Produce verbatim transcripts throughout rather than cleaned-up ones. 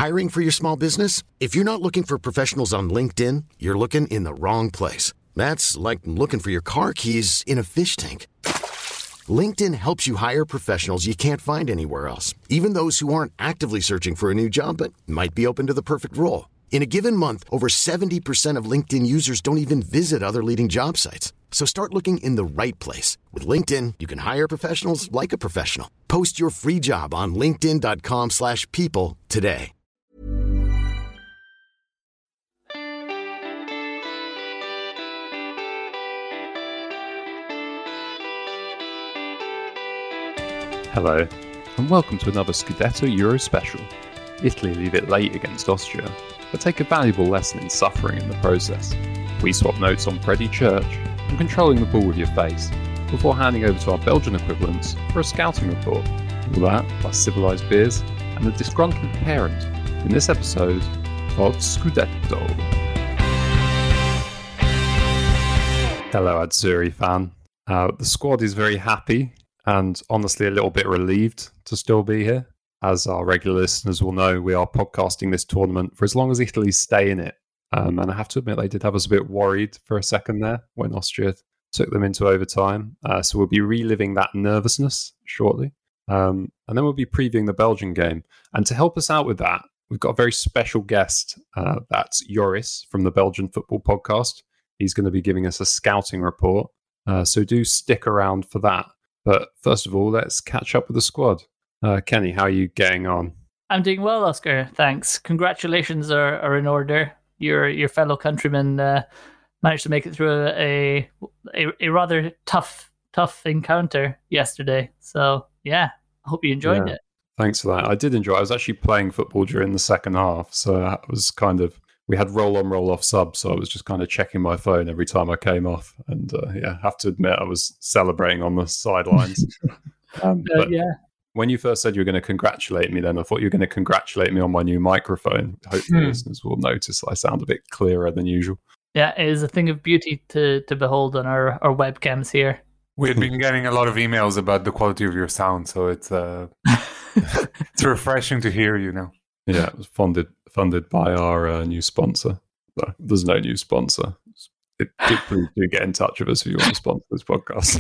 Hiring for your small business? If you're not looking for professionals on LinkedIn, you're looking in the wrong place. That's like looking for your car keys in a fish tank. LinkedIn helps you hire professionals you can't find anywhere else, even those who aren't actively searching for a new job but might be open to the perfect role. In a given month, over seventy percent of LinkedIn users don't even visit other leading job sites. So start looking in the right place. With LinkedIn, you can hire professionals like a professional. Post your free job on linkedin.com slash people today. Hello, and welcome to another Scudetto Euro special. Italy leave it late against Austria, but take a valuable lesson in suffering in the process. We swap notes on Freddie Church and controlling the ball with your face, before handing over to our Belgian equivalents for a scouting report. All that plus civilised beers and a disgruntled parent in this episode of Scudetto. Hello, Azzurri fan. Uh, the squad is very happy and honestly a little bit relieved to still be here. As our regular listeners will know, we are podcasting this tournament for as long as Italy stay in it. Um, and I have to admit, they did have us a bit worried for a second there when Austria took them into overtime. Uh, so we'll be reliving that nervousness shortly. Um, and then we'll be previewing the Belgian game. And to help us out with that, we've got a very special guest. Uh, that's Joris from the Belgian Football Podcast. He's going to be giving us a scouting report. Uh, so do stick around for that. But first of all, let's catch up with the squad. Uh, Kenny, how are you getting on? I'm doing well, Oscar. Thanks. Congratulations are, are in order. Your your fellow countrymen uh, managed to make it through a, a a rather tough tough encounter yesterday. So yeah, I hope you enjoyed yeah. it. Thanks for that. I did enjoy it. I was actually playing football during the second half, so that was kind of, we had roll on roll off subs, so I was just kind of checking my phone every time I came off, and uh, yeah, I have to admit I was celebrating on the sidelines. um, uh, but yeah. When you first said you were going to congratulate me, then I thought you were going to congratulate me on my new microphone. Hopefully, hmm. listeners will notice I sound a bit clearer than usual. Yeah, it is a thing of beauty to to behold on our, our webcams here. We've been getting a lot of emails about the quality of your sound, so it's uh, it's refreshing to hear you now. Yeah, it was funded funded by our uh, new sponsor. No, there's no new sponsor. It, it, please do get in touch with us if you want to sponsor this podcast.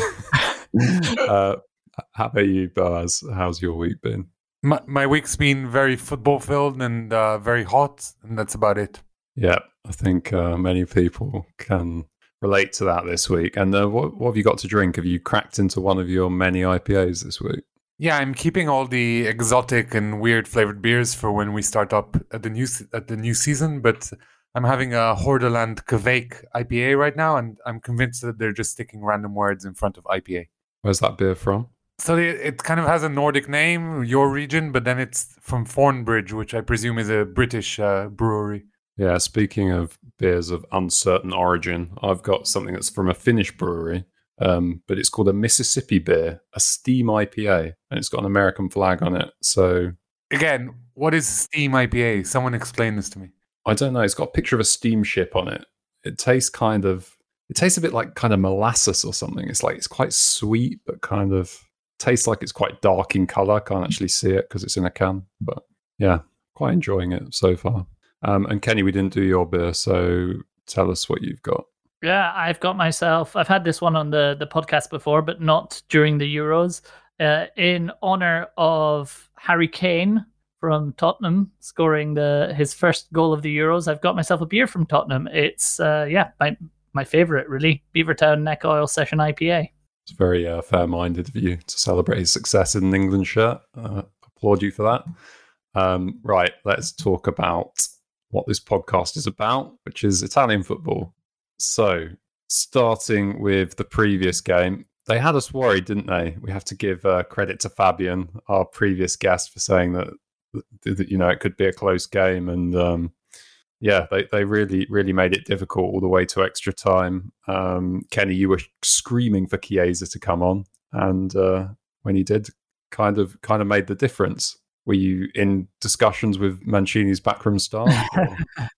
uh, how about you, Boaz? How's your week been? My, my week's been very football filled and uh, very hot, and that's about it. Yeah, I think uh, many people can relate to that this week. And uh, what, what have you got to drink? Have you cracked into one of your many I P As this week? Yeah, I'm keeping all the exotic and weird flavored beers for when we start up at the new at the new season. But I'm having a Hordaland Kveik I P A right now, and I'm convinced that they're just sticking random words in front of I P A. Where's that beer from? So it, it kind of has a Nordic name, your region, but then it's from Thornbridge, which I presume is a British uh, brewery. Yeah, speaking of beers of uncertain origin, I've got something that's from a Finnish brewery. Um, but it's called a Mississippi beer, a steam I P A, and it's got an American flag on it. So again, what is steam I P A? Someone explain this to me. I don't know. It's got a picture of a steamship on it. It tastes kind of, it tastes a bit like kind of molasses or something. It's like, it's quite sweet, but kind of tastes like it's quite dark in color. I can't actually see it because it's in a can, but yeah, quite enjoying it so far. Um, and Kenny, we didn't do your beer, so tell us what you've got. Yeah, I've got myself, I've had this one on the, the podcast before, but not during the Euros. Uh, in honor of Harry Kane from Tottenham scoring the his first goal of the Euros, I've got myself a beer from Tottenham. It's, uh, yeah, my my favourite, really. Beavertown Neck Oil Session I P A. It's very uh, fair-minded of you to celebrate his success in an England shirt. Uh, applaud you for that. Um, right, let's talk about what this podcast is about, which is Italian football. So, starting with the previous game, they had us worried, didn't they? We have to give uh, credit to Fabian, our previous guest, for saying that, that you know it could be a close game, and um, yeah, they they really really made it difficult all the way to extra time. Um, Kenny, you were screaming for Chiesa to come on, and uh, when he did, kind of kind of made the difference. Were you in discussions with Mancini's backroom staff?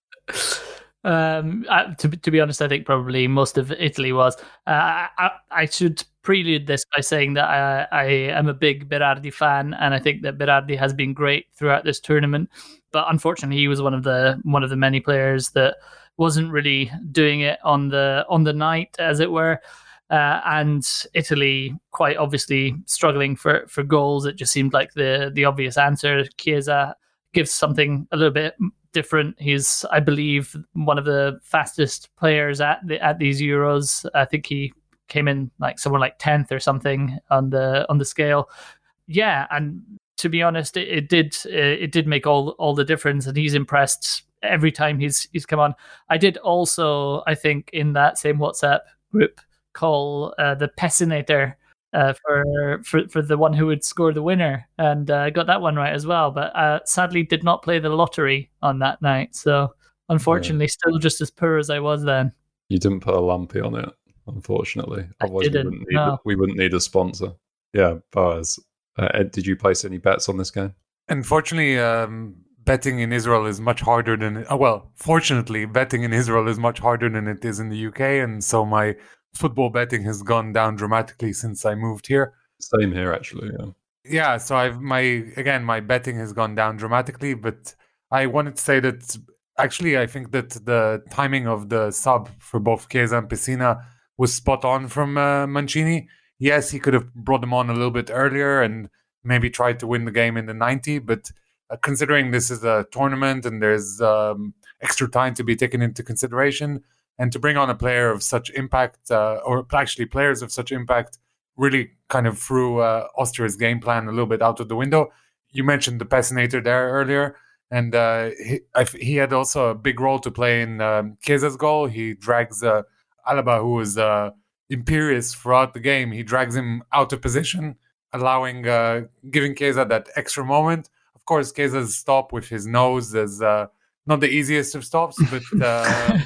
Um, uh, to to be honest, I think probably most of Italy was. Uh, I, I should prelude this by saying that I, I am a big Berardi fan, and I think that Berardi has been great throughout this tournament. But unfortunately, he was one of the one of the many players that wasn't really doing it on the on the night, as it were. Uh, and Italy, quite obviously struggling for, for goals. It just seemed like the the obvious answer. Chiesa gives something a little bit different. He's, I believe, one of the fastest players at the, at these Euros. I think he came in like somewhere like tenth or something on the on the scale. Yeah, and to be honest, it, it did it did make all all the difference, and he's impressed every time he's he's come on. I did also, I think, in that same WhatsApp group, call uh, the Pessinator uh, for, for for the one who would score the winner, and uh, got that one right as well. But uh, sadly, did not play the lottery on that night, so unfortunately, yeah. Still just as poor as I was then. You didn't put a lumpy on it, unfortunately. Otherwise, we wouldn't, need, no. we wouldn't need a sponsor. Yeah, Boaz, uh, Ed, did you place any bets on this game? Unfortunately, um, betting in Israel is much harder than... Uh, well, fortunately, betting in Israel is much harder than it is in the U K, and so my football betting has gone down dramatically since I moved here. Same here, actually, yeah. Yeah, so I've my again, my betting has gone down dramatically, but I wanted to say that actually I think that the timing of the sub for both Chiesa and Pessina was spot on from uh, Mancini. Yes, he could have brought them on a little bit earlier and maybe tried to win the game in the ninety, but uh, considering this is a tournament and there's um, extra time to be taken into consideration, and to bring on a player of such impact, uh, or actually players of such impact, really kind of threw uh, Austria's game plan a little bit out of the window. You mentioned the Pessinator there earlier, and uh, he, I, he had also a big role to play in um, Chiesa's goal. He drags uh, Alaba, who was uh, imperious throughout the game, he drags him out of position, allowing, uh, giving Chiesa that extra moment. Of course, Chiesa's stop with his nose is uh, not the easiest of stops, but uh...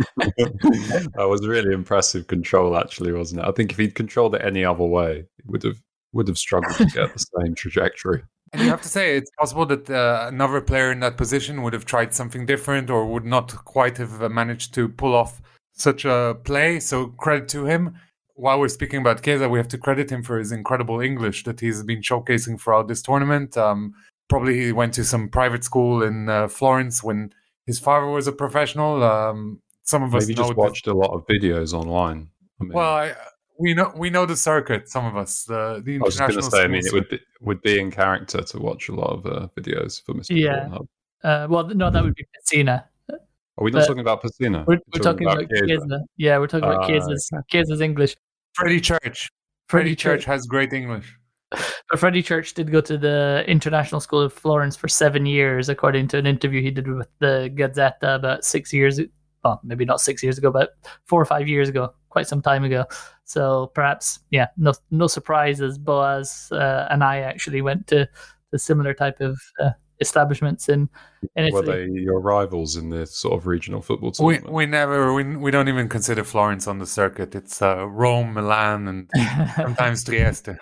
that was really impressive control, actually, wasn't it? I think if he'd controlled it any other way, he would have would have struggled to get the same trajectory. And you have to say, it's possible that uh, another player in that position would have tried something different, or would not quite have managed to pull off such a play. So credit to him. While we're speaking about Chiesa, we have to credit him for his incredible English that he's been showcasing throughout this tournament. Um, Probably he went to some private school in uh, Florence when his father was a professional. Um, some of us maybe know just watched this. a lot of videos online. I mean, well, I, we know we know the circuit. Some of us, the the international. I was just going to say, I mean, it would be, would be in character to watch a lot of uh, videos for Mister Yeah. Uh, well, no, that would be Pessina. Are we not but talking about Pessina? We're, we're, we're talking, talking about, about Chiesa. Chiesa. Yeah, we're talking uh, about Chiesa's, okay. Chiesa's English. Freddie Church. Freddie, Freddie Church. Church has great English. But Freddie Church did go to the International School of Florence for seven years, according to an interview he did with the Gazzetta about six years, well, maybe not six years ago, but four or five years ago, quite some time ago. So perhaps, yeah, no no surprises. Boaz uh, and I actually went to the similar type of uh, establishments in, in Italy. Were they your rivals in the sort of regional football tournament? We we never we we don't even consider Florence on the circuit. It's uh, Rome, Milan, and sometimes Trieste.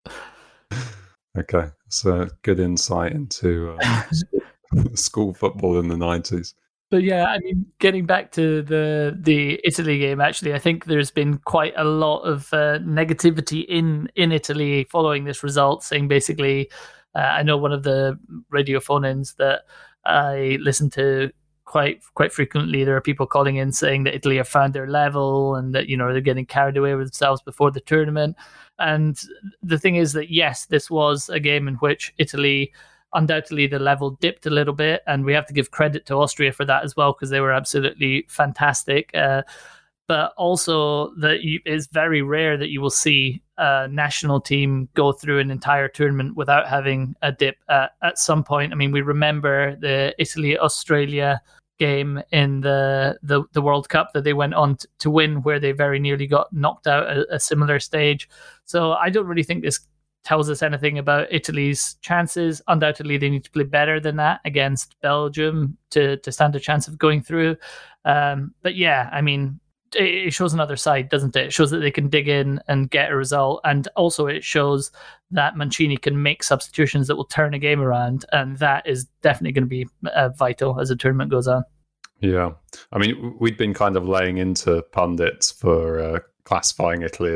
Okay, so good insight into uh, school football in the nineties. But yeah, I mean, getting back to the the Italy game, actually, I think there's been quite a lot of uh, negativity in, in Italy following this result, saying basically, uh, I know one of the radio phone-ins that I listen to quite quite frequently, there are people calling in saying that Italy have found their level and that, you know, they're getting carried away with themselves before the tournament. And the thing is that, yes, this was a game in which Italy, undoubtedly the level dipped a little bit, and we have to give credit to Austria for that as well, because they were absolutely fantastic. Uh, but also that you, it's very rare that you will see a national team go through an entire tournament without having a dip at, at some point. I mean, we remember the Italy-Australia game in the, the the World Cup that they went on t- to win, where they very nearly got knocked out at a similar stage. So I don't really think this tells us anything about Italy's chances. Undoubtedly, they need to play better than that against Belgium to, to stand a chance of going through. Um, but yeah, I mean, it, it shows another side, doesn't it? It shows that they can dig in and get a result. And also it shows that Mancini can make substitutions that will turn a game around. And that is definitely going to be uh, vital as the tournament goes on. Yeah. I mean, we'd been kind of laying into pundits for uh, classifying Italy as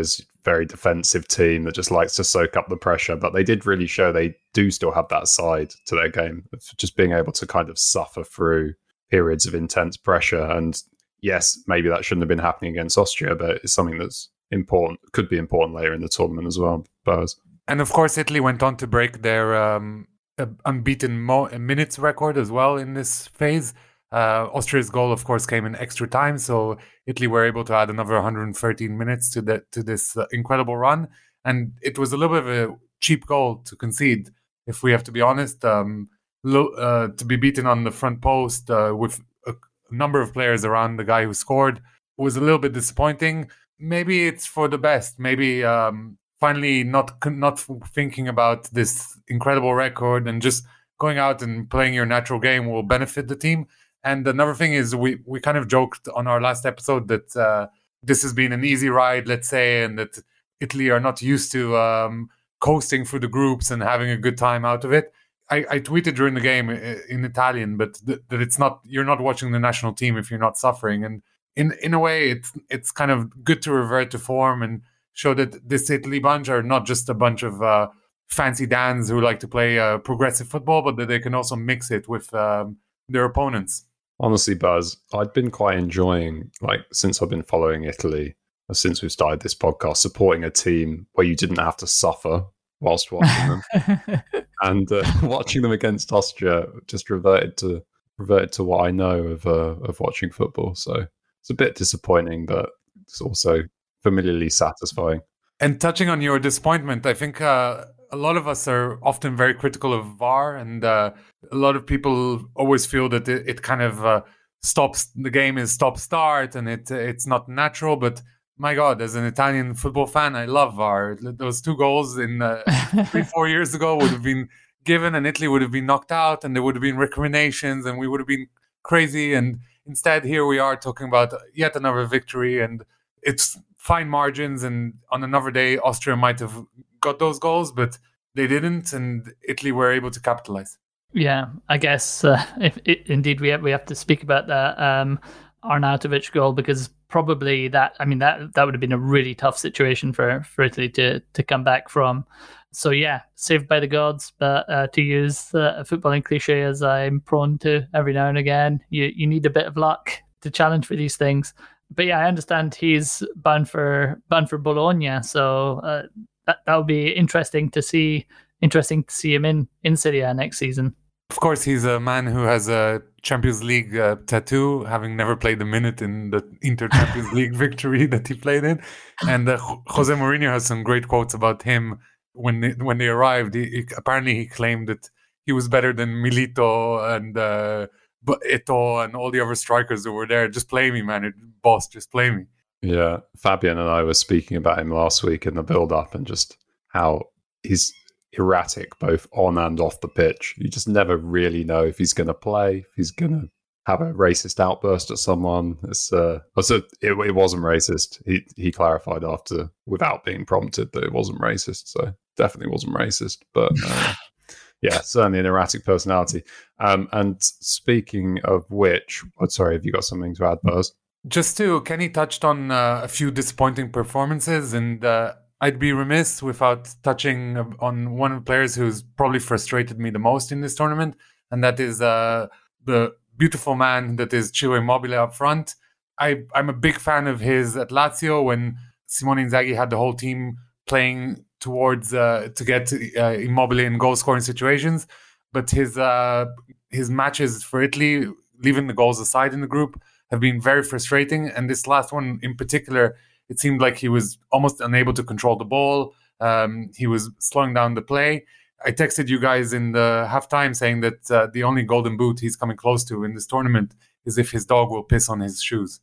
very defensive team that just likes to soak up the pressure. But they did really show they do still have that side to their game of just being able to kind of suffer through periods of intense pressure. And yes, maybe that shouldn't have been happening against Austria, but it's something that's important, could be important later in the tournament as well. Buzz. And of course, Italy went on to break their um, unbeaten mo- minutes record as well in this phase. Uh, Austria's goal, of course, came in extra time, so Italy were able to add another one hundred thirteen minutes to the, to this uh, incredible run. And it was a little bit of a cheap goal to concede, if we have to be honest. Um, lo- uh, to be beaten on the front post uh, with a number of players around the guy who scored was a little bit disappointing. Maybe it's for the best. Maybe um, finally not not thinking about this incredible record and just going out and playing your natural game will benefit the team. And another thing is we, we kind of joked on our last episode that uh, this has been an easy ride, let's say, and that Italy are not used to um, coasting through the groups and having a good time out of it. I, I tweeted during the game in Italian, but th- that it's not, you're not watching the national team if you're not suffering. And in in a way, it's it's kind of good to revert to form and show that this Italy bunch are not just a bunch of uh, fancy Dans who like to play uh, progressive football, but that they can also mix it with um, their opponents. Honestly, Buzz, I'd been quite enjoying, like, since I've been following Italy, since we've started this podcast, supporting a team where you didn't have to suffer whilst watching them. and uh, watching them against Austria just reverted to reverted to what I know of uh, of watching football. So it's a bit disappointing, but it's also familiarly satisfying. And touching on your disappointment, I think uh, a lot of us are often very critical of V A R, and uh, a lot of people always feel that it, it kind of uh, stops, the game is stop-start, and it it's not natural. But my God, as an Italian football fan, I love V A R. Those two goals in uh, three, four years ago would have been given, and Italy would have been knocked out, and there would have been recriminations, and we would have been crazy. And instead, here we are talking about yet another victory, and it's fine margins, and on another day Austria might have got those goals, but they didn't, and Italy were able to capitalize. Yeah, I guess uh, if it, indeed we have, we have to speak about that um, Arnautovic goal, because probably that I mean that that would have been a really tough situation for, for Italy to to come back from. So yeah, saved by the gods, but uh, to use uh, a footballing cliche as I'm prone to every now and again, you you need a bit of luck to challenge for these things. But yeah, I understand he's bound for bound for Bologna, so uh, that that would be interesting to see. Interesting to see him in in Serie A next season. Of course, he's a man who has a Champions League uh, tattoo, having never played a minute in the Inter Champions League victory that he played in. And uh, Jose Mourinho has some great quotes about him when they, when they arrived. He, he, apparently, he claimed that he was better than Milito and uh, Eto'o and all the other strikers that were there. Just play me, man, boss. Just play me. Yeah, Fabian and I were speaking about him last week in the build-up, and just how he's erratic both on and off the pitch. You just never really know if he's going to play, if he's going to have a racist outburst at someone. It's uh, also it, it wasn't racist. He he clarified after, without being prompted, that it wasn't racist. So definitely wasn't racist. But uh, yeah, certainly an erratic personality. Um, and speaking of which, oh, sorry, have you got something to add, Buzz? Just to, Kenny touched on uh, a few disappointing performances, and uh, I'd be remiss without touching on one of the players who's probably frustrated me the most in this tournament, and that is uh, the beautiful man that is Ciro Immobile up front. I, I'm a big fan of his at Lazio when Simone Inzaghi had the whole team playing towards uh, to get uh, Immobile in goal-scoring situations. But his uh, his matches for Italy, leaving the goals aside in the group, have been very frustrating. And this last one in particular, it seemed like he was almost unable to control the ball. Um, he was slowing down the play. I texted you guys in the halftime saying that uh, the only golden boot he's coming close to in this tournament is if his dog will piss on his shoes.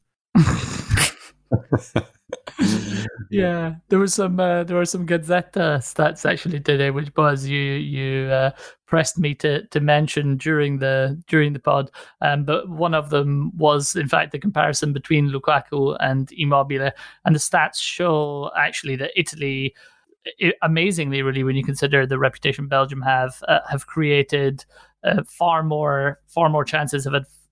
Yeah, there was some uh, there were some Gazzetta stats actually today, which Buzz you you uh, pressed me to to mention during the during the pod. Um, but one of them was in fact the comparison between Lukaku and Immobile, and the stats show actually that Italy, it, amazingly, really, when you consider the reputation Belgium have, uh, have created uh, far more far more chances, have had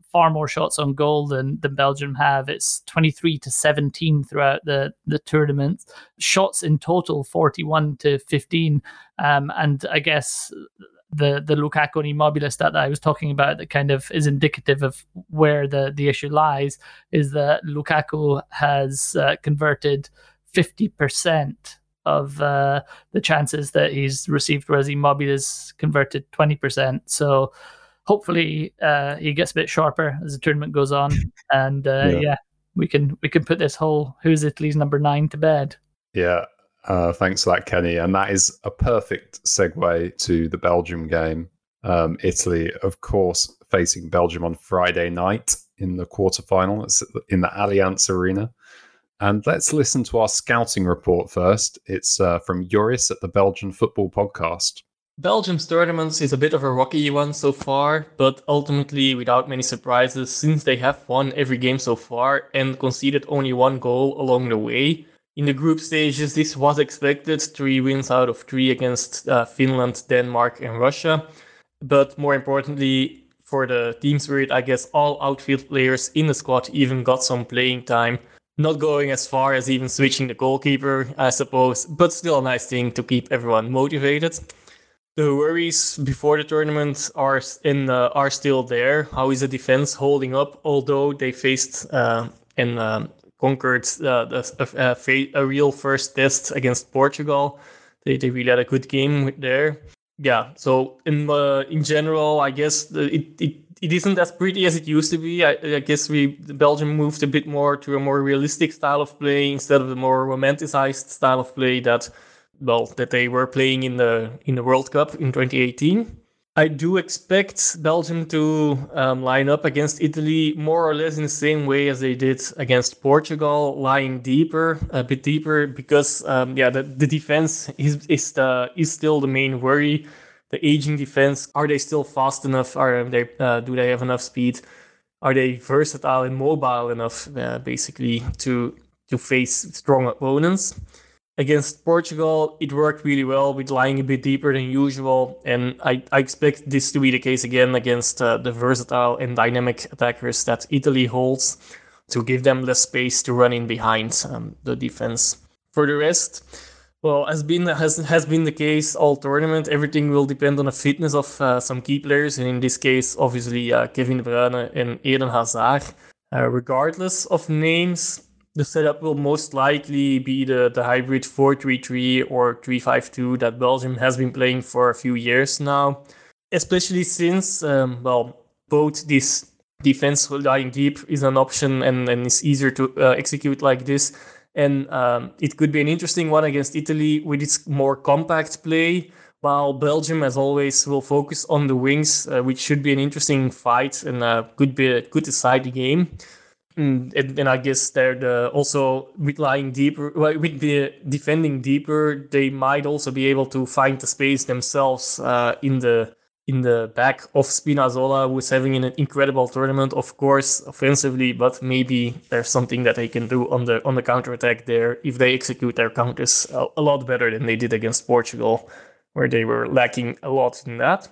far more shots on goal than, than Belgium have. It's twenty-three to seventeen throughout the, the tournament. Shots in total, forty-one to fifteen. Um, and I guess the the Lukaku and Immobile stat that I was talking about that kind of is indicative of where the, the issue lies is that Lukaku has uh, converted fifty percent of uh, the chances that he's received, whereas Immobile has converted twenty percent. So hopefully uh, he gets a bit sharper as the tournament goes on, and uh, yeah. yeah, we can we can put this whole who's Italy's number nine to bed. Yeah, uh, thanks for that, Kenny. And that is a perfect segue to the Belgium game. Um, Italy, of course, facing Belgium on Friday night in the quarterfinal. It's in the Allianz Arena. And let's listen to our scouting report first. It's uh, from Joris at the Belgian Football Podcast. Belgium's tournament is a bit of a rocky one so far, but ultimately without many surprises since they have won every game so far and conceded only one goal along the way. In the group stages, this was expected, three wins out of three against uh, Finland, Denmark and Russia. But more importantly, for the team spirit, I guess all outfield players in the squad even got some playing time. Not going as far as even switching the goalkeeper, I suppose, but still a nice thing to keep everyone motivated. The worries before the tournament are in uh, are still there. How is the defense holding up? Although they faced uh, and uh, conquered uh, a, a, a real first test against Portugal, they they really had a good game there. Yeah. So in uh, in general, I guess it it. It isn't as pretty as it used to be. I, I guess we Belgium moved a bit more to a more realistic style of play instead of the more romanticized style of play that, well, that they were playing in the in the World Cup in twenty eighteen. I do expect Belgium to um, line up against Italy more or less in the same way as they did against Portugal, lying deeper, a bit deeper, because um, yeah, the, the defense is is the is still the main worry. The aging defense, are they still fast enough? Are they uh, do they have enough speed? Are they versatile and mobile enough, uh, basically, to to face strong opponents? Against Portugal, it worked really well with lying a bit deeper than usual, and I, I expect this to be the case again against uh, the versatile and dynamic attackers that Italy holds, to give them less space to run in behind um, the defense. For the rest, well, as been has has been the case all tournament, everything will depend on the fitness of uh, some key players, and in this case, obviously, uh, Kevin De Bruyne and Eden Hazard. Uh, regardless of names, the setup will most likely be the, the hybrid four three three or three five two that Belgium has been playing for a few years now, especially since, um, well, both this defense lying deep is an option and, and is easier to uh, execute like this. And um, it could be an interesting one against Italy with its more compact play, while Belgium, as always, will focus on the wings, uh, which should be an interesting fight and uh, could be a, could decide the game. And, and, and I guess they're the, also with lying deeper, well, with the defending deeper, they might also be able to find the space themselves uh, in the in the back of Spinazzola, who is having an incredible tournament, of course, offensively, but maybe there's something that they can do on the on the counterattack there if they execute their counters a, a lot better than they did against Portugal, where they were lacking a lot in that.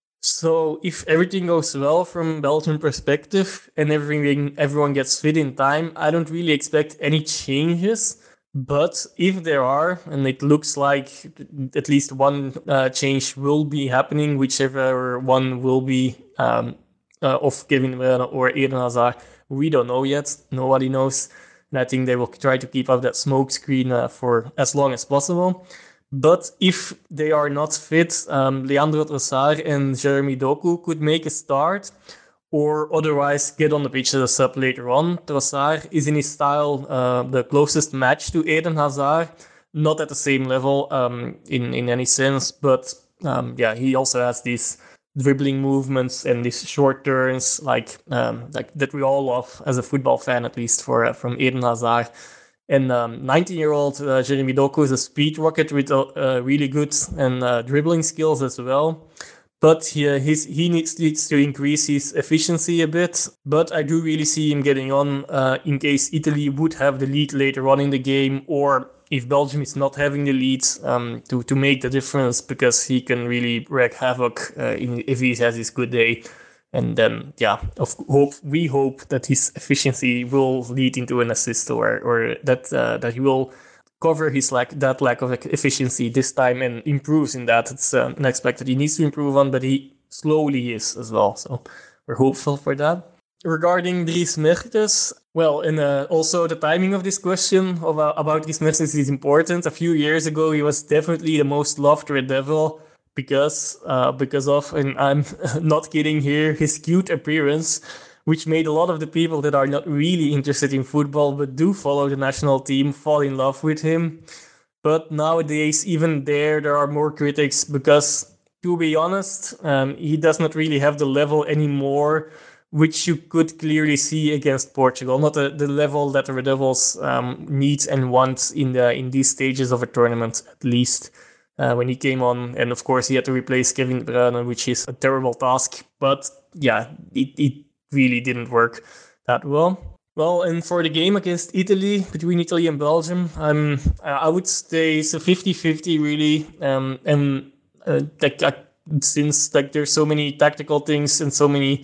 So if everything goes well from Belgian perspective and everything everyone gets fit in time, I don't really expect any changes. But if there are, and it looks like at least one uh, change will be happening, whichever one will be um, uh, of Kevin De Bruyne or Eden Hazard, we don't know yet. Nobody knows. And I think they will try to keep up that smoke screen uh, for as long as possible. But if they are not fit, um, Leandro Trossard and Jeremy Doku could make a start, or otherwise get on the pitch as a sub later on. Trossard is in his style uh, the closest match to Eden Hazard, not at the same level um, in, in any sense, but um, yeah, he also has these dribbling movements and these short turns like um, like that we all love as a football fan, at least for uh, from Eden Hazard. And um, nineteen-year-old uh, Jeremy Doku is a speed rocket with uh, uh, really good and uh, dribbling skills as well. But he, uh, his, he needs, needs to increase his efficiency a bit. But I do really see him getting on uh, in case Italy would have the lead later on in the game, or if Belgium is not having the lead, um, to, to make the difference, because he can really wreak havoc uh, in, if he has his good day. And then, yeah, of hope we hope that his efficiency will lead into an assist, or or that uh, that he will cover his lack that lack of efficiency this time and improves in that. It's uh, an aspect that he needs to improve on, but he slowly is as well. So we're hopeful for that. Regarding Dries Mertens, well, and uh, also the timing of this question of, uh, about Dries Mertens is important. A few years ago, he was definitely the most loved Red Devil because uh, because of, and I'm not kidding here, his cute appearance, which made a lot of the people that are not really interested in football but do follow the national team fall in love with him. But nowadays, even there, there are more critics because, to be honest, um, he does not really have the level anymore, which you could clearly see against Portugal. Not the, the level that the Red Devils um, need and want in the in these stages of a tournament, at least. Uh, when he came on, and of course he had to replace Kevin De Bruyne, which is a terrible task. But yeah, it, it really didn't work that well. Well, and for the game against Italy, between Italy and Belgium, um, I would say it's a fifty-fifty really. Um, and uh, like, uh, since like there's so many tactical things and so many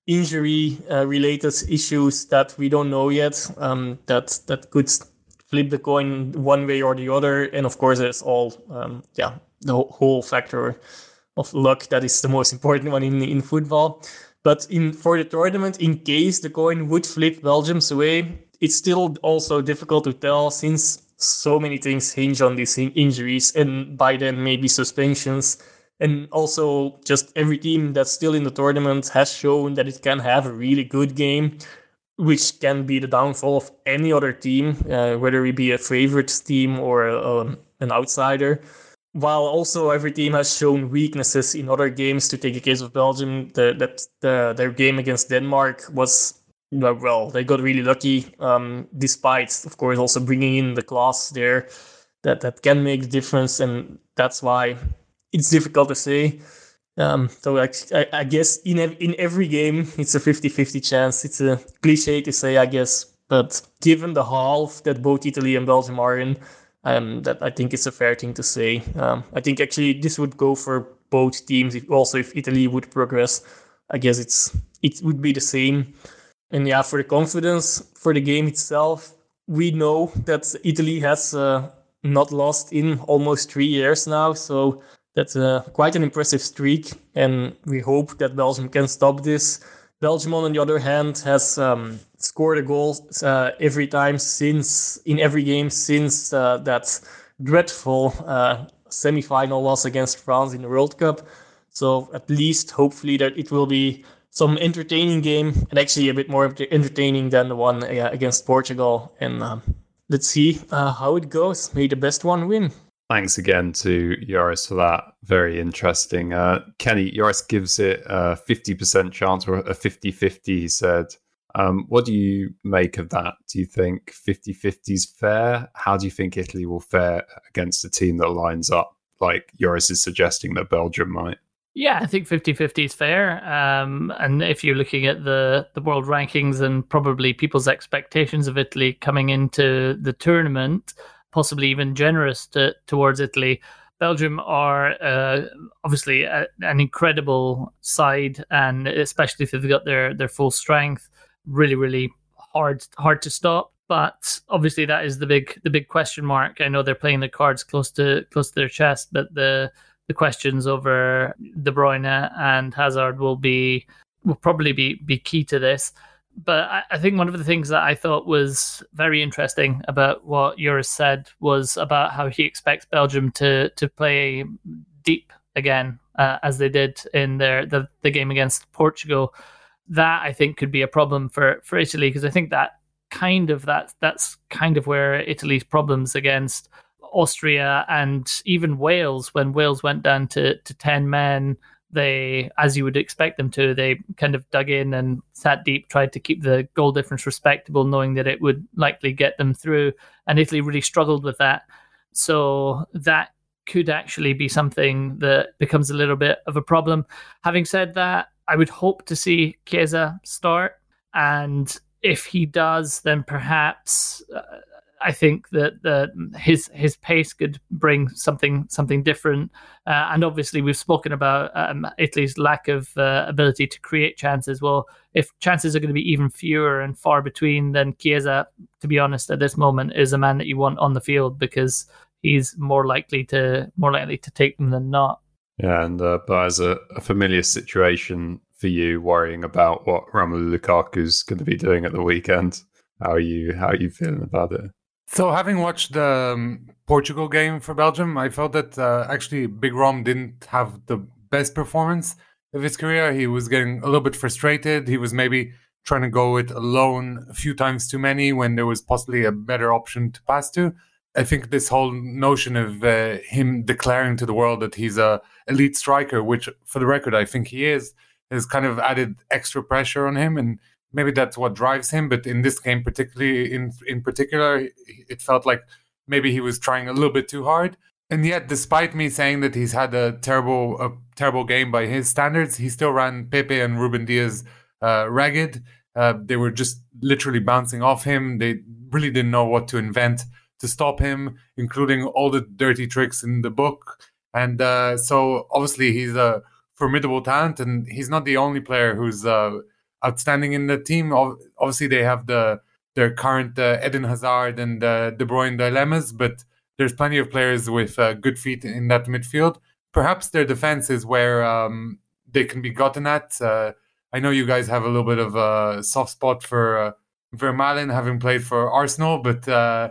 injury-related uh, issues that we don't know yet, um, that that could flip the coin one way or the other. And of course, there's all, um, yeah, the whole factor of luck that is the most important one in in football. But in for the tournament, in case the coin would flip Belgium's way, it's still also difficult to tell since so many things hinge on these injuries, and by then maybe suspensions. And also just every team that's still in the tournament has shown that it can have a really good game, which can be the downfall of any other team, uh, whether it be a favorite team or um, an outsider. While also every team has shown weaknesses in other games. To take the case of Belgium, the, that the, their game against Denmark was, well, they got really lucky, um, despite, of course, also bringing in the class there that, that can make the difference. And that's why it's difficult to say. Um, so I, I guess in in every game, it's a fifty-fifty chance. It's a cliche to say, I guess. But given the half that both Italy and Belgium are in, um, that I think it's a fair thing to say. Um, I think actually this would go for both teams. If, also, if Italy would progress, I guess it's it would be the same. And yeah, for the confidence for the game itself, we know that Italy has uh, not lost in almost three years now. So that's uh, quite an impressive streak, and we hope that Belgium can stop this. Belgium, on the other hand, has um, scored a goal uh, every time since in every game since uh, that dreadful uh, semi-final loss against France in the World Cup. So at least, hopefully, that it will be some entertaining game, and actually a bit more entertaining than the one uh, against Portugal. And um, let's see uh, how it goes. May the best one win. Thanks again to Joris for that. Very interesting. Uh, Kenny, Joris gives it a fifty percent chance, or a fifty-fifty, he said. Um, what do you make of that? Do you think fifty-fifty is fair? How do you think Italy will fare against a team that lines up like Joris is suggesting that Belgium might? Yeah, I think fifty-fifty is fair. Um, and if you're looking at the, the world rankings and probably people's expectations of Italy coming into the tournament, possibly even generous to, towards Italy, Belgium are uh, obviously a, an incredible side, and especially if they've got their, their full strength, really, really hard hard to stop. But obviously that is the big the big question mark. I know they're playing the cards close to close to their chest, but the the questions over De Bruyne and Hazard will be will probably be be key to this. But I, I think one of the things that I thought was very interesting about what Joris said was about how he expects Belgium to to play deep again, uh, as they did in their the, the game against Portugal. That I think could be a problem for, for Italy, because I think that kind of that that's kind of where Italy's problems against Austria and even Wales, when Wales went down to, to ten men, they, as you would expect them to, they kind of dug in and sat deep, tried to keep the goal difference respectable, knowing that it would likely get them through. And Italy really struggled with that. So that could actually be something that becomes a little bit of a problem. Having said that, I would hope to see Chiesa start. And if he does, then perhaps uh, I think that the, his his pace could bring something something different, uh, and obviously we've spoken about um, Italy's lack of uh, ability to create chances. Well, if chances are going to be even fewer and far between, then Chiesa, to be honest, at this moment is a man that you want on the field because he's more likely to more likely to take them than not. Yeah, and uh, but as a, a familiar situation for you, worrying about what Romelu Lukaku's going to be doing at the weekend, how are you how are you feeling about it? So, having watched the um, Portugal game for Belgium, I felt that uh, actually Big Rom didn't have the best performance of his career. He was getting a little bit frustrated. He was maybe trying to go it alone a few times too many when there was possibly a better option to pass to. I think this whole notion of uh, him declaring to the world that he's a elite striker, which for the record, I think he is, has kind of added extra pressure on him. And maybe that's what drives him, but in this game, particularly in in particular, it felt like maybe he was trying a little bit too hard. And yet, despite me saying that he's had a terrible, a terrible game by his standards, he still ran Pepe and Ruben Diaz uh, ragged. Uh, they were just literally bouncing off him. They really didn't know what to invent to stop him, including all the dirty tricks in the book. And uh, so, obviously, he's a formidable talent, and he's not the only player who's Uh, outstanding in the team. Obviously, they have the their current uh, Eden Hazard and uh, De Bruyne dilemmas, but there's plenty of players with uh, good feet in that midfield. Perhaps their defense is where um, they can be gotten at. Uh, I know you guys have a little bit of a soft spot for uh, Vermaelen, having played for Arsenal, but uh,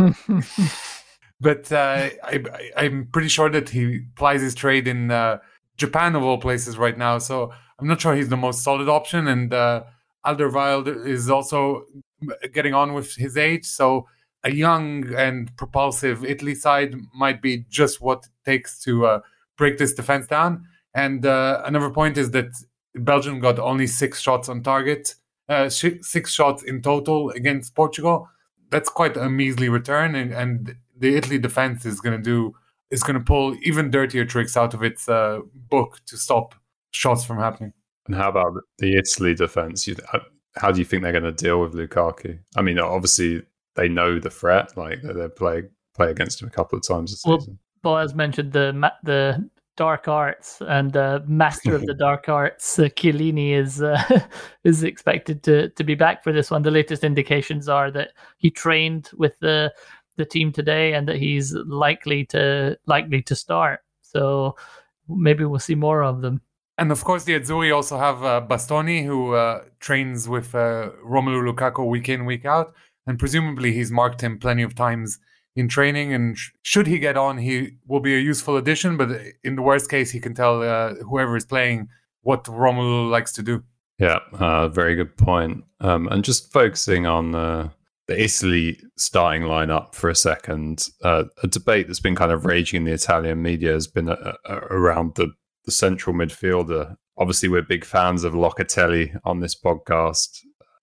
but uh, I, I'm pretty sure that he plies his trade in uh, Japan, of all places, right now. So I'm not sure he's the most solid option, and uh, Alderweireld is also getting on with his age. So a young and propulsive Italy side might be just what it takes to uh, break this defense down. And uh, another point is that Belgium got only six shots on target, uh, sh- six shots in total against Portugal. That's quite a measly return, and, and the Italy defense is going to do is going to pull even dirtier tricks out of its uh, book to stop shots from happening. And how about the Italy defense? You, how do you think they're going to deal with Lukaku? I mean, obviously they know the threat, like they play play against him a couple of times this well, season. Boaz mentioned the the dark arts, and uh, master of the dark arts, uh, Chiellini is uh, is expected to to be back for this one. The latest indications are that he trained with the the team today, and that he's likely to likely to start. So maybe we'll see more of them. And of course, the Azzurri also have uh, Bastoni, who uh, trains with uh, Romelu Lukaku week in, week out. And presumably he's marked him plenty of times in training. And sh- should he get on, he will be a useful addition. But in the worst case, he can tell uh, whoever is playing what Romelu likes to do. Yeah, uh, very good point. Um, and just focusing on uh, the Italy starting lineup for a second, uh, a debate that's been kind of raging in the Italian media has been uh, uh, around the the central midfielder. Obviously, we're big fans of Locatelli on this podcast.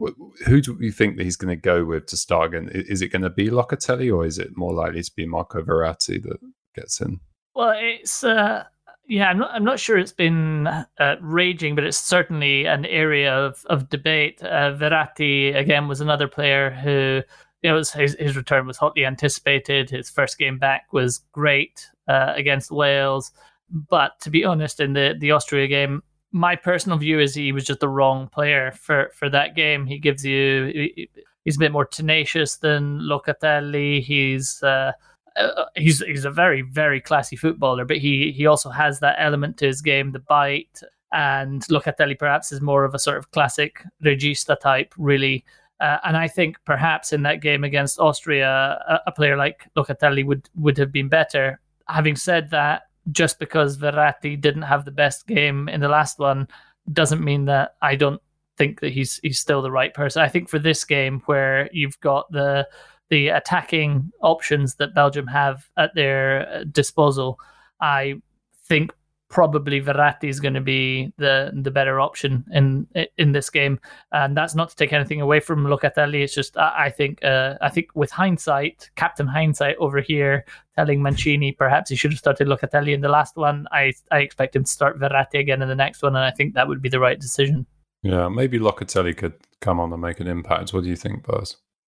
Who do you think that he's going to go with to start again? Is it going to be Locatelli, or is it more likely to be Marco Verratti that gets in? Well, it's uh, yeah, I'm not. I'm not sure it's been uh, raging, but it's certainly an area of of debate. Uh, Verratti again was another player who, you know, his his return was hotly anticipated. His first game back was great uh, against Wales. But to be honest, in the, the Austria game, my personal view is he was just the wrong player for, for that game. He gives you, he's a bit more tenacious than Locatelli. He's uh, uh, he's he's a very, very classy footballer, but he, he also has that element to his game, the bite. And Locatelli perhaps is more of a sort of classic regista type, really. Uh, and I think perhaps in that game against Austria, a, a player like Locatelli would, would have been better. Having said that, just because Verratti didn't have the best game in the last one doesn't mean that I don't think that he's he's still the right person. I think for this game, where you've got the the attacking options that Belgium have at their disposal, I think probably Verratti is going to be the the better option in in this game. And that's not to take anything away from Locatelli. It's just I, I think uh, I think with hindsight, Captain Hindsight over here, telling Mancini perhaps he should have started Locatelli in the last one. I I expect him to start Verratti again in the next one, and I think that would be the right decision. Yeah, maybe Locatelli could come on and make an impact. What do you think, Buzz?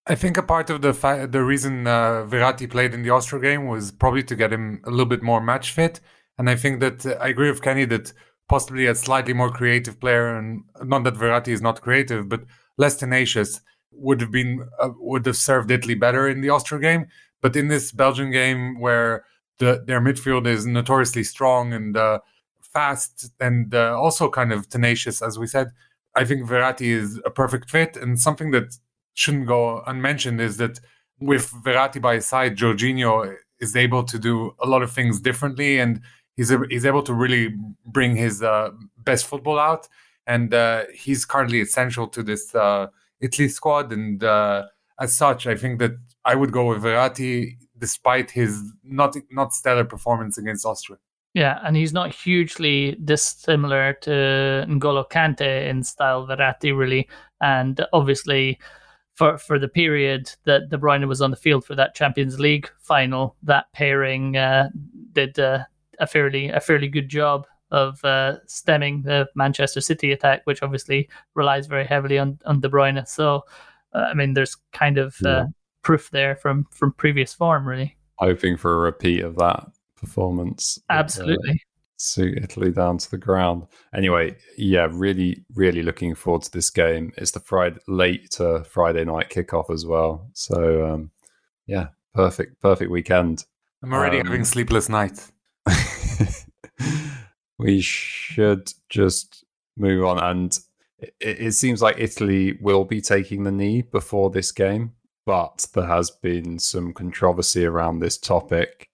I think a part of the fa- the reason uh, Verratti played in the Austria game was probably to get him a little bit more match fit. And I think that uh, I agree with Kenny that possibly a slightly more creative player, and not that Verratti is not creative, but less tenacious, would have been uh, would have served Italy better in the Austria game. But in this Belgian game, where the, their midfield is notoriously strong and uh, fast and uh, also kind of tenacious, as we said, I think Verratti is a perfect fit. And something that shouldn't go unmentioned is that with Verratti by his side, Jorginho is able to do a lot of things differently, and he's a, he's able to really bring his uh, best football out. And uh, he's currently essential to this uh, Italy squad. And uh, as such, I think that I would go with Verratti, despite his not not stellar performance against Austria. Yeah, and he's not hugely dissimilar to N'Golo Kante in style, Verratti, really. And obviously, for for the period that De Bruyne was on the field for that Champions League final, that pairing uh, did uh, a fairly a fairly good job of uh, stemming the Manchester City attack, which obviously relies very heavily on, on De Bruyne. So, uh, I mean, there's kind of uh, yeah. proof there from, from previous form, really. Hoping for a repeat of that performance. Absolutely. Uh, suit Italy down to the ground. Anyway, yeah, really, really looking forward to this game. It's the Friday, late to Friday night kickoff as well. So, um, yeah, perfect, perfect weekend. I'm already um, having sleepless nights. We should just move on. And it, it seems like Italy will be taking the knee before this game, but there has been some controversy around this topic.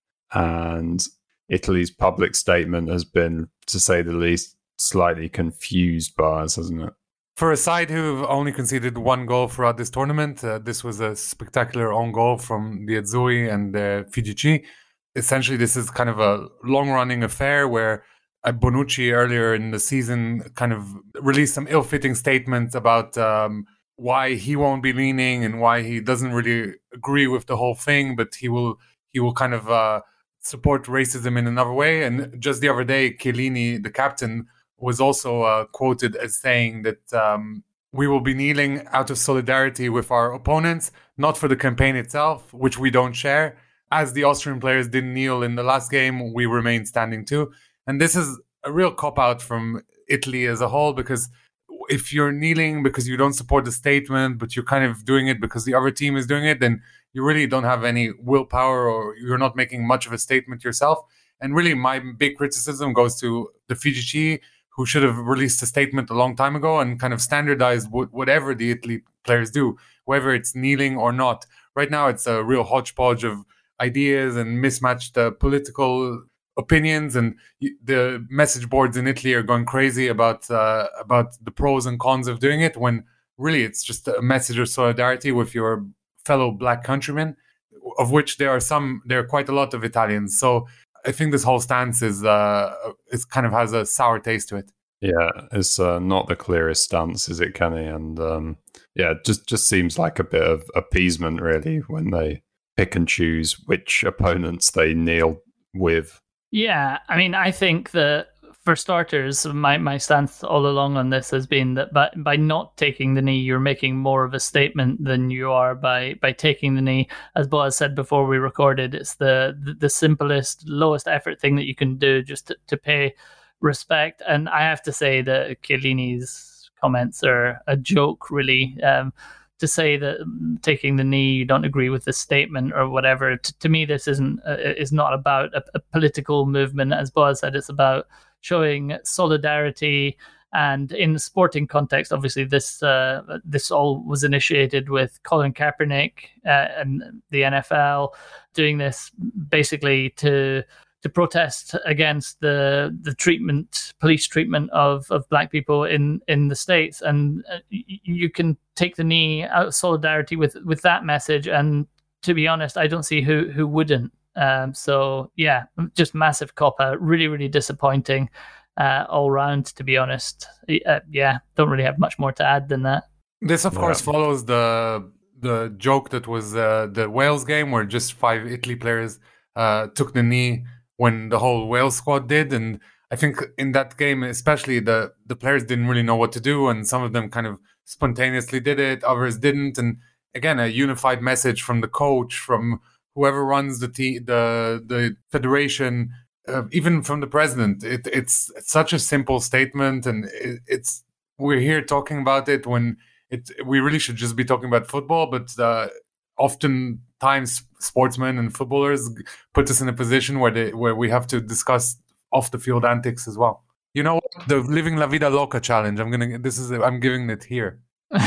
And Italy's public statement has been, to say the least, slightly confused by us, hasn't it? For a side who've only conceded one goal throughout this tournament, uh, this was a spectacular own goal from the Azzurri and the Figici. Essentially, this is kind of a long-running affair where Bonucci earlier in the season kind of released some ill-fitting statements about um, why he won't be leaning and why he doesn't really agree with the whole thing, but he will he will kind of uh, support racism in another way. And just the other day, Chiellini, the captain, was also uh, quoted as saying that um, we will be kneeling out of solidarity with our opponents, not for the campaign itself, which we don't share. As the Austrian players didn't kneel in the last game, we remain standing too. And this is a real cop-out from Italy as a whole, because if you're kneeling because you don't support the statement, but you're kind of doing it because the other team is doing it, then you really don't have any willpower, or you're not making much of a statement yourself. And really, my big criticism goes to the Figici, who should have released a statement a long time ago and kind of standardized w- whatever the Italy players do, whether it's kneeling or not. Right now, it's a real hodgepodge of ideas and mismatched uh, political opinions, and the message boards in Italy are going crazy about uh, about the pros and cons of doing it, when really it's just a message of solidarity with your fellow black countrymen, of which there are some, there are quite a lot of Italians. So I think this whole stance is uh, it kind of has a sour taste to it. Yeah, it's uh, not the clearest stance, is it, Kenny? And um, yeah, it just just seems like a bit of appeasement, really, when they pick and choose which opponents they kneel with. Yeah, I mean, I think that for starters, my, my stance all along on this has been that by, by not taking the knee, you're making more of a statement than you are by, by taking the knee. As Boaz said before we recorded, it's the, the, the simplest, lowest effort thing that you can do just to, to pay respect. And I have to say that Chiellini's comments are a joke, really. Um, to say that taking the knee, you don't agree with the statement or whatever. T- to me, this isn't uh, is not about a, a political movement. As Boaz said, it's about showing solidarity. And in the sporting context, obviously, this uh, this all was initiated with Colin Kaepernick uh, and the N F L doing this basically to to protest against the the treatment, police treatment of, of black people in, in the States. And uh, you can take the knee out of solidarity with, with that message. And to be honest, I don't see who, who wouldn't. Um, so, yeah, just massive cop-out. Really, really disappointing uh, all round, to be honest. Uh, yeah, don't really have much more to add than that. This, of Yeah. course, follows the the joke that was uh, the Wales game, where just five Italy players uh, took the knee when the whole Wales squad did. And I think in that game, especially, the, the players didn't really know what to do, and some of them kind of spontaneously did it, others didn't. And again, a unified message from the coach, from whoever runs the te- the the federation, uh, even from the president. It, it's, it's such a simple statement, and it, it's we're here talking about it when it we really should just be talking about football. But uh, oftentimes, sportsmen and footballers put us in a position where they where we have to discuss off the field antics as well. You know, the Living La Vida Loca challenge. I'm gonna. This is. I'm giving it here.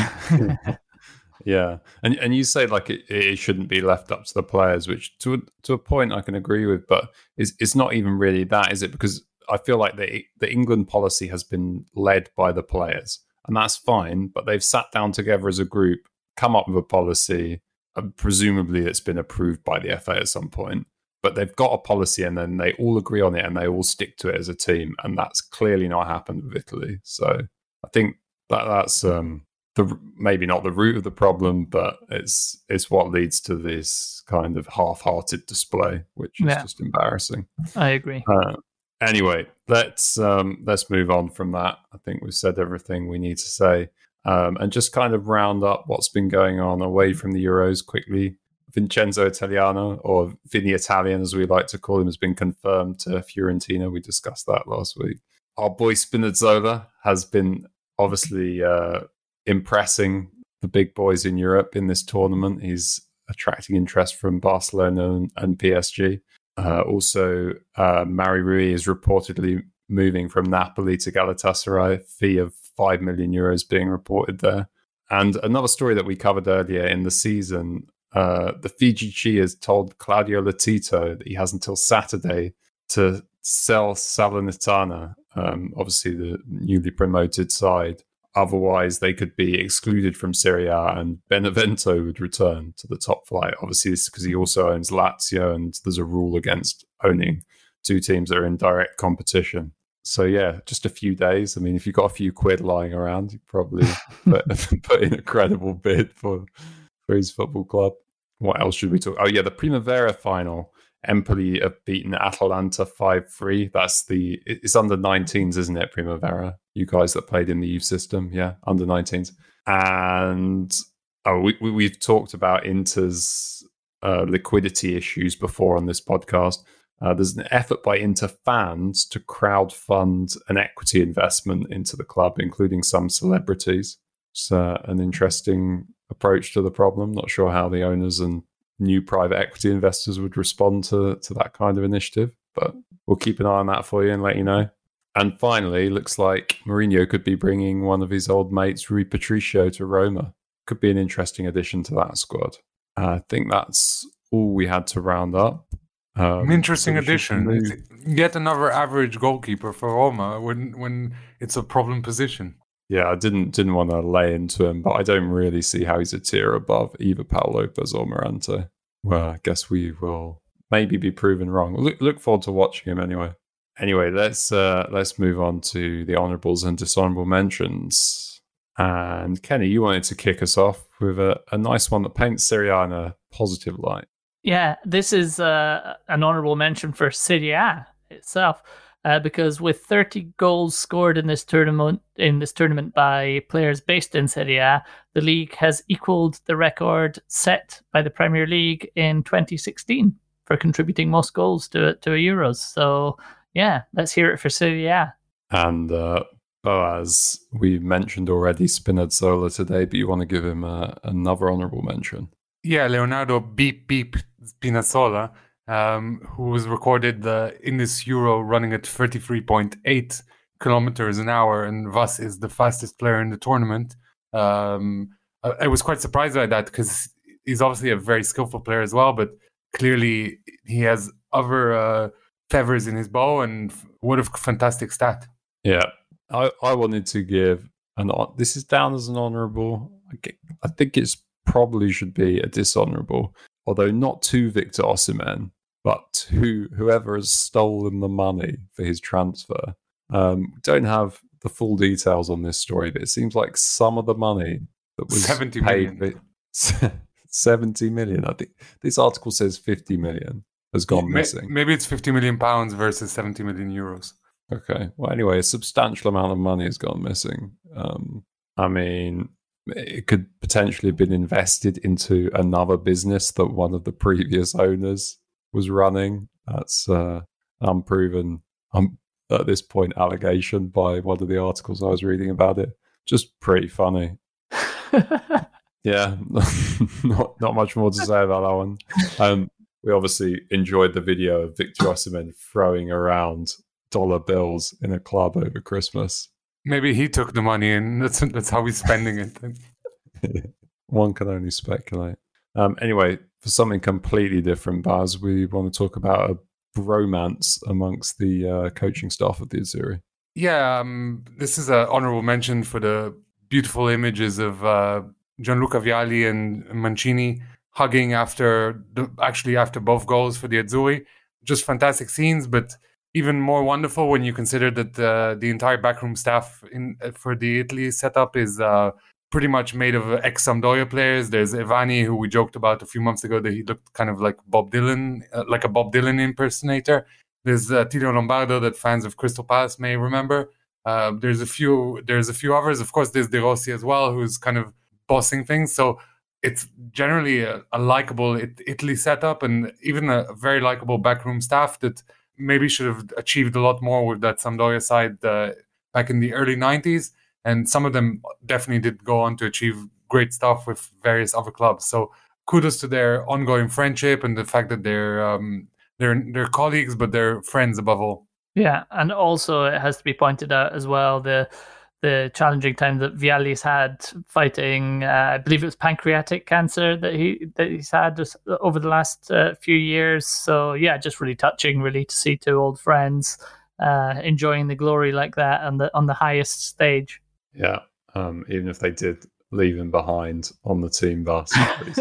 Yeah, and and you say like it, it shouldn't be left up to the players, which to a, to a point I can agree with, but it's it's not even really that, is it? Because I feel like the the England policy has been led by the players, and that's fine. But they've sat down together as a group, come up with a policy, and presumably it's been approved by the F A at some point. But they've got a policy, and then they all agree on it, and they all stick to it as a team, and that's clearly not happened with Italy. So I think that that's. Um, The, maybe not the root of the problem, but it's it's what leads to this kind of half-hearted display, which is yeah. just embarrassing. I agree. Uh, anyway, let's um, let's move on from that. I think we've said everything we need to say, um, and just kind of round up what's been going on away from the Euros quickly. Vincenzo Italiano, or Vinny Italian, as we like to call him, has been confirmed to Fiorentina. We discussed that last week. Our boy Spinazzola has been obviously. Uh, impressing the big boys in Europe in this tournament. He's attracting interest from Barcelona and, and P S G. Uh, also, uh, Mari Rui is reportedly moving from Napoli to Galatasaray, a fee of five million euros being reported there. And another story that we covered earlier in the season, uh, the Fiji Chi has told Claudio Lotito that he has until Saturday to sell Salernitana, um, obviously the newly promoted side. Otherwise, they could be excluded from Serie A, and Benevento would return to the top flight. Obviously, this is because he also owns Lazio, and there's a rule against owning two teams that are in direct competition. So, yeah, just a few days. I mean, if you've got a few quid lying around, you probably put, put in a credible bid for, for his football club. What else should we talk? Oh, yeah, the Primavera final. Empoli have beaten Atalanta five three. That's the, it's under nineteens, isn't it, Primavera? You guys that played in the youth system, yeah, under nineteens. And oh, we, we, we've talked about Inter's uh, liquidity issues before on this podcast. Uh, there's an effort by Inter fans to crowdfund an equity investment into the club, including some celebrities. It's uh, an interesting approach to the problem. Not sure how the owners and new private equity investors would respond to, to that kind of initiative, but we'll keep an eye on that for you and let you know. And finally, looks like Mourinho could be bringing one of his old mates, Rui Patricio, to Roma. Could be an interesting addition to that squad. Uh, I think that's all we had to round up. Um, an interesting so addition. Yet another average goalkeeper for Roma when when it's a problem position. Yeah, I didn't didn't want to lay into him, but I don't really see how he's a tier above either Pau Lopez or Morante. Well, I guess we will maybe be proven wrong. Look, look forward to watching him anyway. Anyway, let's uh, let's move on to the honourables and dishonourable mentions. And Kenny, you wanted to kick us off with a, a nice one that paints Serie A in a positive light. Yeah, this is uh, an honourable mention for Serie A itself. Uh, because with thirty goals scored in this tournament, in this tournament by players based in Serie A, the league has equalled the record set by the Premier League in twenty sixteen for contributing most goals to to a Euros. So yeah, let's hear it for Serie A. And uh, Boaz, we mentioned already Spinazzola today, but you want to give him uh, another honourable mention? Yeah, Leonardo Beep Beep Spinazzola. Um, who was recorded uh, in this Euro running at thirty-three point eight kilometers an hour, and thus is the fastest player in the tournament. Um, I, I was quite surprised by that because he's obviously a very skillful player as well, but clearly he has other uh, feathers in his bow, and what a fantastic stat. Yeah, I, I wanted to give an, this is down as an honourable. I think it's probably should be a dishonourable, although not to Victor Osimhen, but to whoever has stolen the money for his transfer. Um, we don't have the full details on this story, but it seems like some of the money that was seventy paid, million. seventy million. I think this article says fifty million has gone yeah, missing. Maybe it's fifty million pounds versus seventy million euros. Okay. Well, anyway, a substantial amount of money has gone missing. Um, I mean, it could potentially have been invested into another business that one of the previous owners was running. That's uh, unproven, um, at this point, allegation by one of the articles I was reading about it. Just pretty funny. Yeah, not not much more to say about that one. Um, we obviously enjoyed the video of Victor Osimhen throwing around dollar bills in a club over Christmas. Maybe he took the money and that's that's how he's spending it. One can only speculate. Um, anyway, for something completely different, Baz, we want to talk about a bromance amongst the uh, coaching staff of the Azzurri. Yeah, um, this is an honorable mention for the beautiful images of uh, Gianluca Vialli and Mancini hugging after the, actually after both goals for the Azzurri. Just fantastic scenes, but even more wonderful when you consider that uh, the entire backroom staff in for the Italy setup is uh, pretty much made of ex-Sampdoria players. There's Evani, who we joked about a few months ago that he looked kind of like Bob Dylan, uh, like a Bob Dylan impersonator. There's uh, Tilio Lombardo that fans of Crystal Palace may remember. Uh, there's a few. There's a few others. Of course, there's De Rossi as well, who's kind of bossing things. So it's generally a, a likable it, Italy setup, and even a, a very likable backroom staff that maybe should have achieved a lot more with that Sampdoria side uh, back in the early nineties. And some of them definitely did go on to achieve great stuff with various other clubs. So kudos to their ongoing friendship and the fact that they're um, they're they're colleagues, but they're friends above all. Yeah, and also it has to be pointed out as well the the challenging time that Vialli's had fighting, uh, I believe it was pancreatic cancer that he that he's had over the last uh, few years. So yeah, just really touching, really, to see two old friends uh, enjoying the glory like that on the on the highest stage. Yeah, um, even if they did leave him behind on the team bus.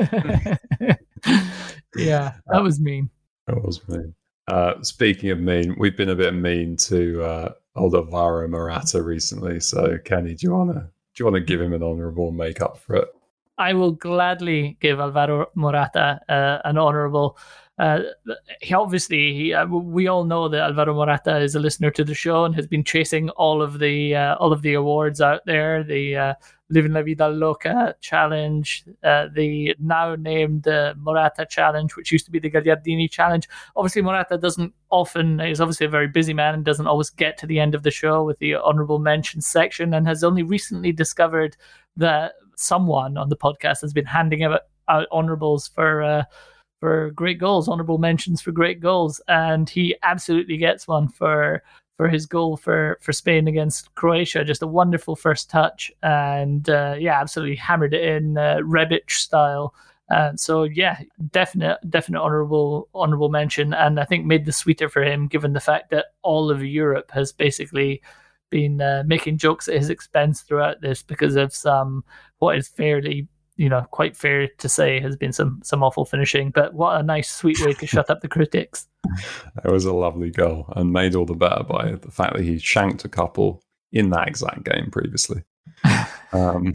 Yeah, that was mean. That was mean. Uh, speaking of mean, we've been a bit mean to uh, old Alvaro Morata recently. So, Kenny, do you wanna do you wanna give him an honourable and make up for it? I will gladly give Alvaro Morata uh, an honourable. Uh, he obviously, he, uh, we all know that Alvaro Morata is a listener to the show and has been chasing all of the uh, all of the awards out there. The uh, Living La Vida Loca Challenge, uh, the now named uh, Morata Challenge, which used to be the Gagliardini Challenge. Obviously, Morata doesn't often, he's obviously a very busy man and doesn't always get to the end of the show with the honourable mention section, and has only recently discovered that someone on the podcast has been handing out, out honourables for uh, for great goals, honourable mentions for great goals, and he absolutely gets one for for his goal for, for Spain against Croatia. Just a wonderful first touch, and uh, yeah, absolutely hammered it in uh, Rebic style. And so yeah, definite definite honourable honourable mention, and I think made the sweeter for him given the fact that all of Europe has basically been uh, making jokes at his expense throughout this because of some what is fairly, you know, quite fair to say has been some some awful finishing. But what a nice, sweet way to shut up the critics. It was a lovely goal and made all the better by the fact that he shanked a couple in that exact game previously. um,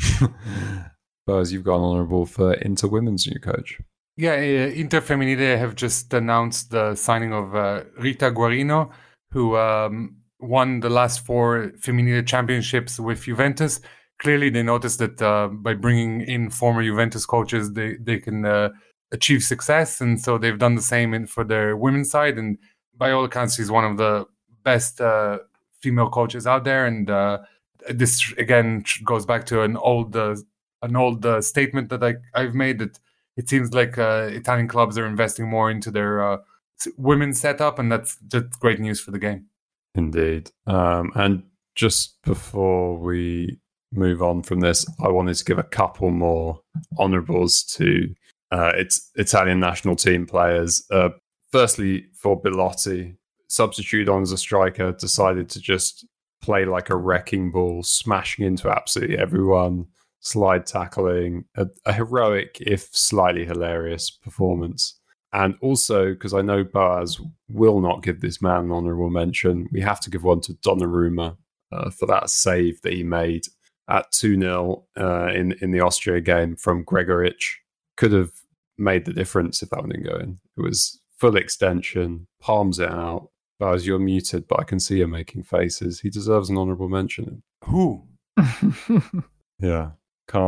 Buzz, you've got an honourable for Inter Women's new coach. Yeah, uh, Inter Femminile have just announced the signing of uh, Rita Guarino, who um, won the last four Femminile championships with Juventus. Clearly, they noticed that uh, by bringing in former Juventus coaches, they, they can uh, achieve success. And so they've done the same in, for their women's side. And by all accounts, she's one of the best uh, female coaches out there. And uh, this, again, goes back to an old uh, an old uh, statement that I, I've made, that it seems like uh, Italian clubs are investing more into their uh, women's setup. And that's just great news for the game. Indeed. Um, and just before we move on from this, I wanted to give a couple more honourables to uh, its Italian national team players. Uh, firstly, for Belotti, substituted on as a striker, decided to just play like a wrecking ball, smashing into absolutely everyone, slide tackling, a, a heroic, if slightly hilarious performance. And also, because I know Boaz will not give this man an honourable mention, we have to give one to Donnarumma uh, for that save that he made at two nil uh, in, in the Austria game from Gregoric. Could have made the difference if that one didn't go in. It was full extension, palms it out. Baz, you're muted, but I can see you're making faces. He deserves an honourable mention. Who? Yeah, can't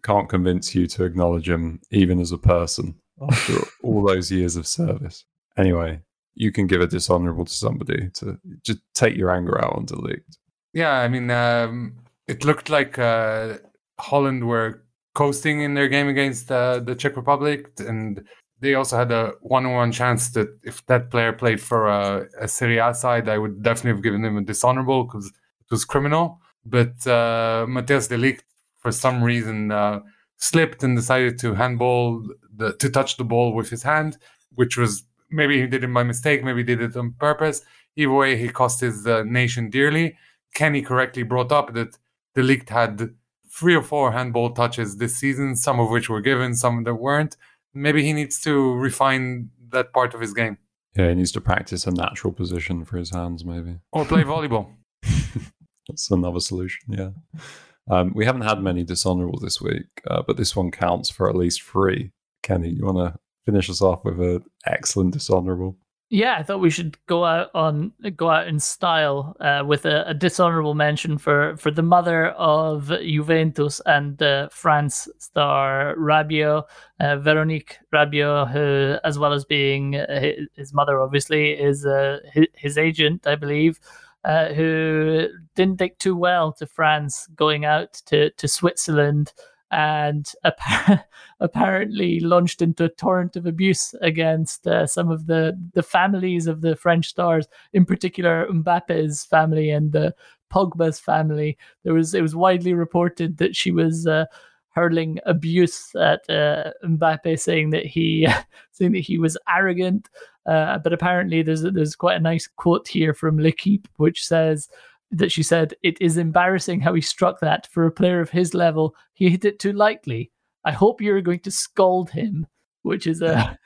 can't convince you to acknowledge him, even as a person, after all those years of service. Anyway, you can give a dishonourable to somebody to just take your anger out on De Ligt. Yeah, I mean, um, it looked like uh, Holland were coasting in their game against uh, the Czech Republic, and they also had a one-on-one chance that if that player played for a, a Serie A side, I would definitely have given him a dishonourable because it was criminal. But uh, Matthijs de Ligt, for some reason, uh, slipped and decided to handball, the, to touch the ball with his hand, which was maybe he did it by mistake, maybe he did it on purpose. Either way, he cost his uh, nation dearly. Kenny correctly brought up that de Ligt had three or four handball touches this season, some of which were given, some that weren't. Maybe he needs to refine that part of his game. Yeah, he needs to practice a natural position for his hands, maybe. Or play volleyball. That's another solution, yeah. Um, we haven't had many dishonourables this week, uh, but this one counts for at least three. Kenny, you want to finish us off with an excellent dishonourable? Yeah, I thought we should go out on go out in style uh, with a, a dishonourable mention for, for the mother of Juventus and uh, France star Rabiot, uh, Veronique Rabiot, who, as well as being uh, his, his mother, obviously, is uh, his, his agent, I believe, uh, who didn't take too well to France going out to, to Switzerland, and appa- apparently launched into a torrent of abuse against uh, some of the, the families of the French stars, in particular Mbappe's family and uh, Pogba's family. There was it was widely reported that she was uh, hurling abuse at uh, Mbappe, saying that he saying that he was arrogant. Uh, but apparently, there's there's quite a nice quote here from L'Equipe, which says that she said, "It is embarrassing how he struck that. For a player of his level, he hit it too lightly. I hope you're going to scold him," which is a,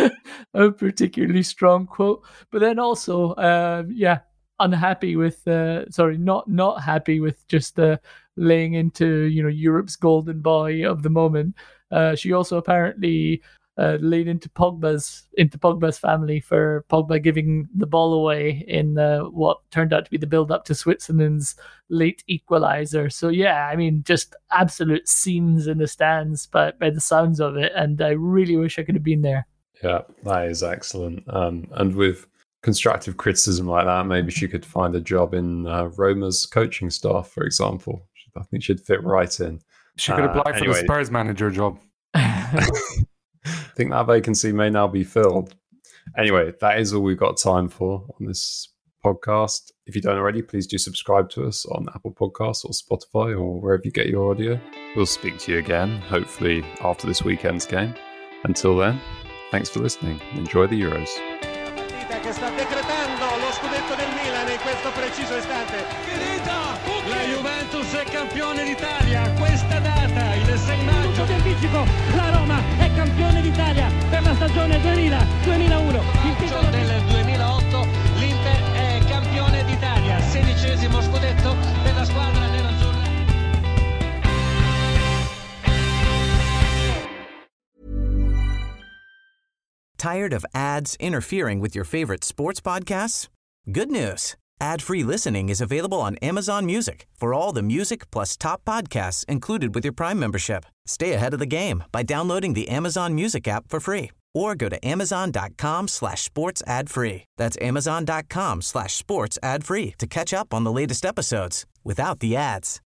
a particularly strong quote. But then also, uh, yeah, unhappy with, uh, sorry, not not happy with just uh, laying into, you know, Europe's golden boy of the moment. Uh, she also apparently Uh, laid into Pogba's into Pogba's family for Pogba giving the ball away in uh, what turned out to be the build-up to Switzerland's late equalizer. So yeah, I mean, just absolute scenes in the stands, but by the sounds of it, and I really wish I could have been there. Yeah, that is excellent. Um, and with constructive criticism like that, maybe she could find a job in uh, Roma's coaching staff, for example. I think she'd fit right in. She could apply uh, for anyway. the Spurs manager job. I think that vacancy may now be filled. Anyway, that is all we've got time for on this podcast. If you don't already, please do subscribe to us on Apple Podcasts or Spotify or wherever you get your audio. We'll speak to you again, hopefully after this weekend's game. Until then, thanks for listening and enjoy the Euros. Che sta decretando lo scudetto del Milan in questo preciso istante. Finita! La Juventus è campione d'Italia. Questa data, il sei maggio. Del Bicico, la Roma è campione d'Italia per la stagione duemila duemilauno. Il titolo del duemilaotto, l'Inter è campione d'Italia. Sedicesimo scudetto per la squadra nerazzurra. Tired of ads interfering with your favorite sports podcasts? Good news. Ad-free listening is available on Amazon Music for all the music plus top podcasts included with your Prime membership. Stay ahead of the game by downloading the Amazon Music app for free or go to amazon.com slash sports ad free. That's amazon.com slash sports ad free to catch up on the latest episodes without the ads.